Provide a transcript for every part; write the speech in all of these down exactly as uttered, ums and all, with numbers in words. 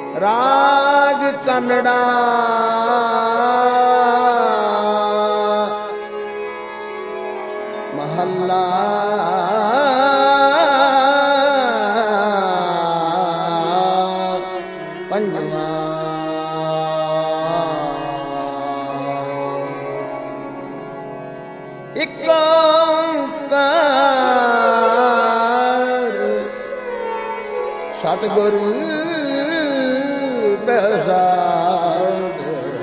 ਰਾਗ ਕਨੜਾ ਮਹੱਲਾ ਪੰਜਵਾਂ। ਇਕ ਓੰਕਾਰ ਸਤਿਗੁਰ ਪ੍ਰਸਾਦਿ,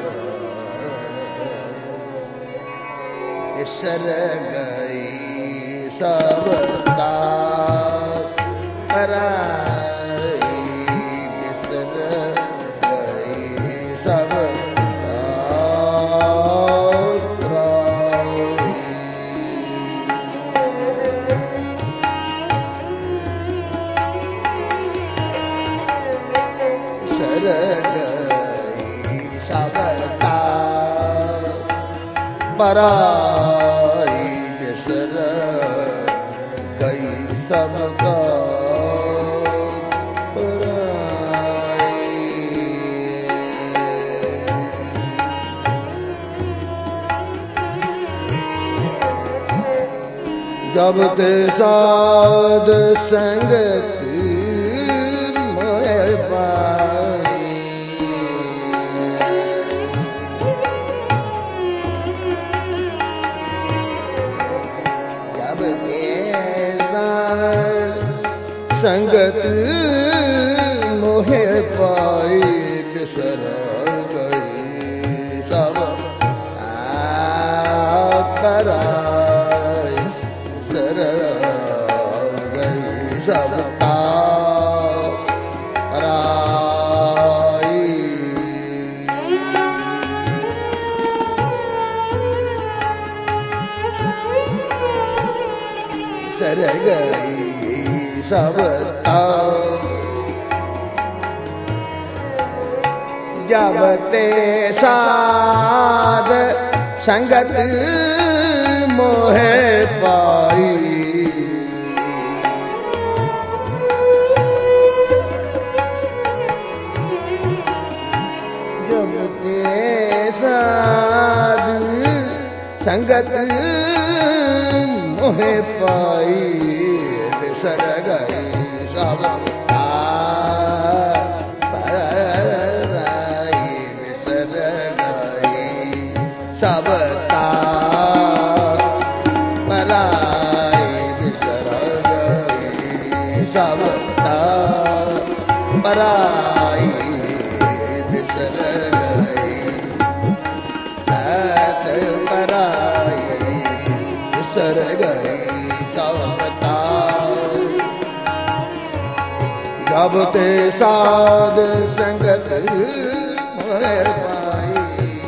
ਬਿਸਰ ਗਈ ਸਭ ਦਾਤ ਪਰਾਈ, ਬਿਸਰ ਗਈ ਸਭ ਦਾਤ ਪਰਾਈ। ਬਿਸਰ ਗਈ ਸਭ ਦਾਤ ਪਰਾਈ, ਬਿਸਰ ਗਈ ਸਭ ਦਾਤ ਪਰਾਈ। ਜਬ ਤੇ ਸਾਧ ਸੰਗਤ ਮੋਹਿ ਪਾਈ, ਜਬ ਤੇ ਸਾਧ ਸੰਗਤ ਮੋਹਿ ਪਾਈ, ਬਿਸਰ ਗਈ ਸਭ ਦਾਤ ਪਰਾਈ, ਬਿਸਰ ਗਈ ਸਭ ਦਾਤ ਪਰਾਈ। ਬਿਸਰ ਗਈ ਸਭ ਦਾਤ, ਜਬ ਤੇ ਸਾਧ ਸੰਗਤ ਮੋਹਿ ਪਾਈ, ਜਬ ਤੇ ਸਾਧ ਸੰਗਤ ਮੋਹਿ ਪਾਈ, ਬਿਸਰ ਗਈ ਸਭ ਦਾਤ ਪਰਾਈ, ਬਿਸਰ ਗਈ ਸਭ ਦਾਤ ਪਰਾਈ, ਬਿਸਰ ਗਈ ਸਭ ਦਾਤ ਪਰਾਈ, ਬਿਸਰ ਗਈ ਦਾਤ ਪਰਾਈ, ਬਿਸਰ ਗਈ ਸਭ ਦਾਤ। ਜਬ ਤੇ ਸਾਧ ਸੰਗਤ ਮੋਹਿ ਪਾਈ,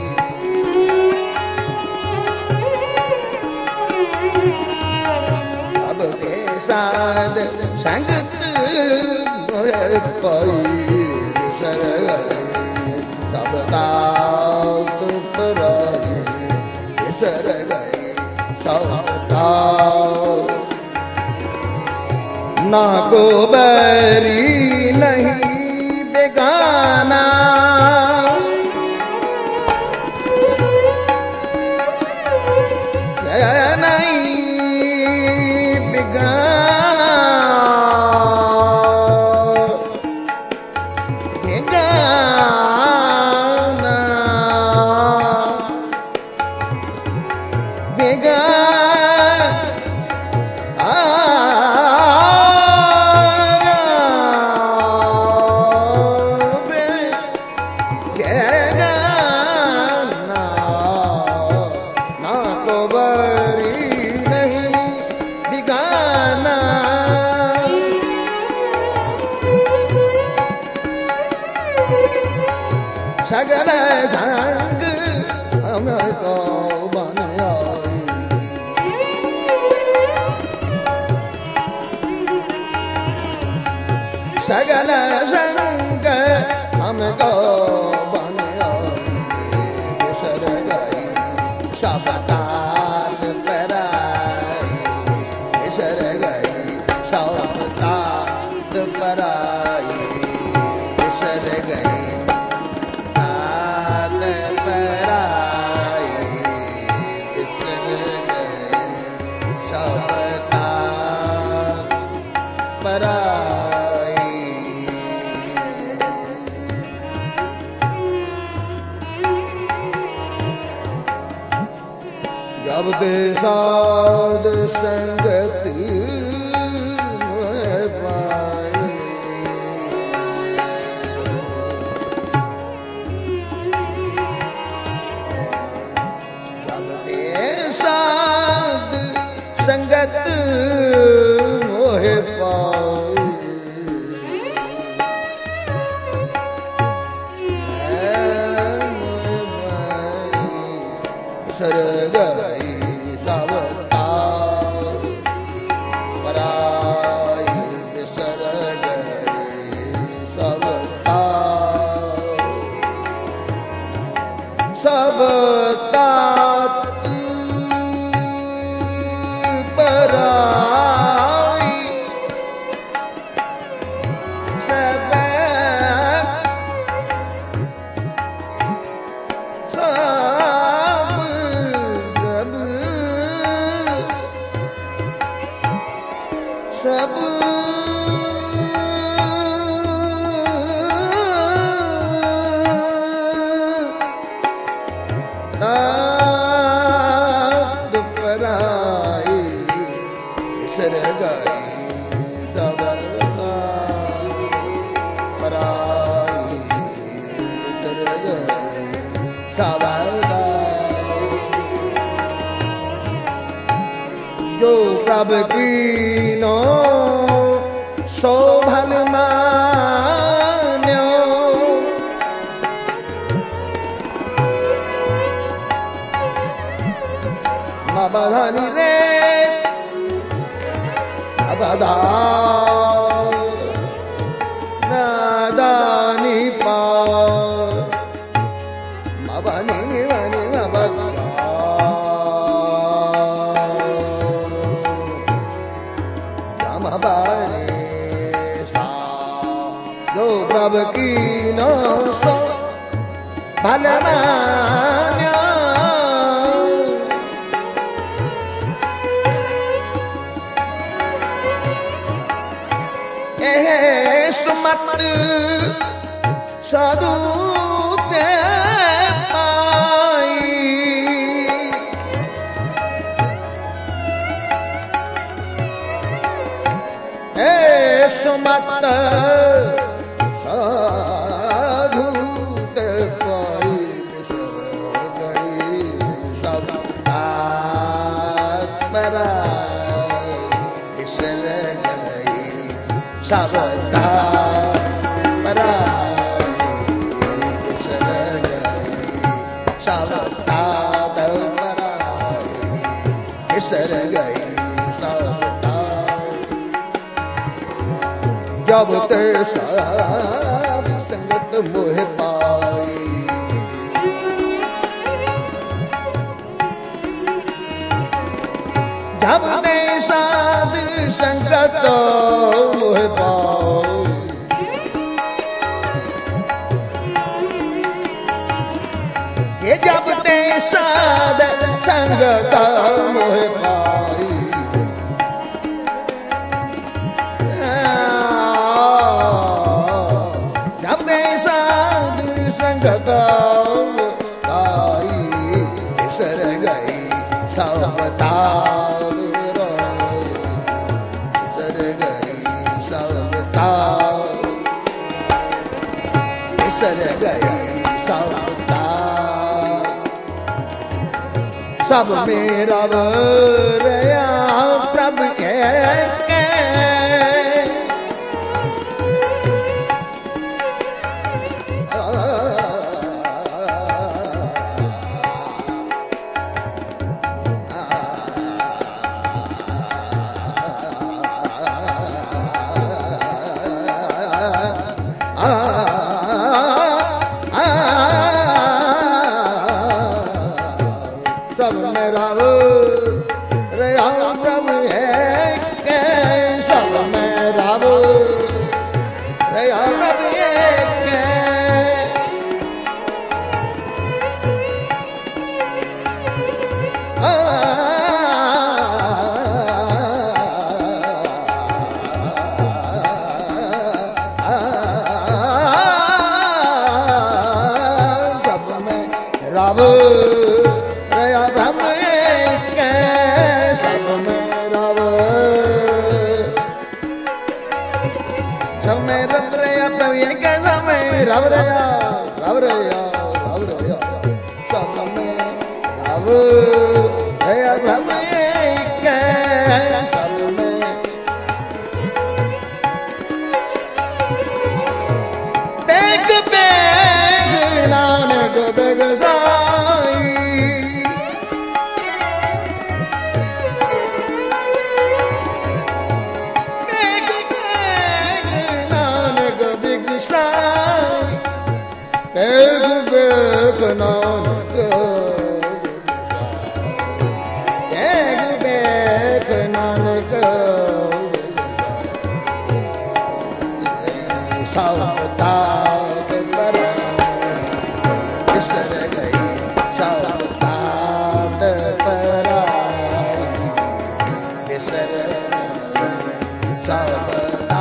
ਜਬ ਤੇ ਸਾਧ ਸੰਗਤ ਮੋਹਿ ਪਾਈ, ਬਿਸਰ ਗਈ ਸਭ ਦਾਤ ਪਰਾਈ, ਬਿਸਰ ਗਈ ਸਭ ਦਾਤ। ਨਾ ਕੋ ਬੈਰੀ ਨਹੀਂ ਬੇਗਾਨਾ, ਨਹੀਂ ਬੇਗਾਨਾ, ਬੇਗਾਨਾ ਬੇਗਾਨਾ सगल संग हमको बन आई, सगल संग हमको बन आई, बिसर गई सब तात पराई, बिसर गई सब तात पराई, बिसर गई जब ते साध संगत पाई, जब ते साध संगत मोहे पाई, सरग सब तात पराई, सब सब सब सब तात पराई, सरग सब पराई, सरग सब जो प्रभु कीनो सो भल मान्यो, बधानी रे बधा नादानी पा मबनी निवनी मबधा मबनी सा जो प्रभु की नो सो भल मान्यो, सुमत साधु ते पाई, हे सुमत साधु ते पाई, गई सब पराई, बिसर गई सब सर गई सबता, जब ते साध संगत मोह पाई, जब ते साध संगत मोह पाई, ये जब ते साध संगत मोह पाई, जब ते साध संगत पाई, सर गई सब तार, सर गई सब तार, सर गई सब सब मेरा रया प्रभु के सब मेरा रया प्रभु है के, सब मेरा रया प्रभु है के, सब मेरा रया प्रभु है के, सब एक समय रव रया रव रया रव रया सब में रव रया सब एक सब में बेग बेग नानक बेग साई बेग बेग नानक बेग बेग नानक सावतार पर बिसर गई सावतार पर बिसर सावतार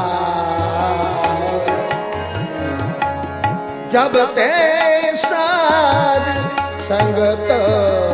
जब ते साध संगत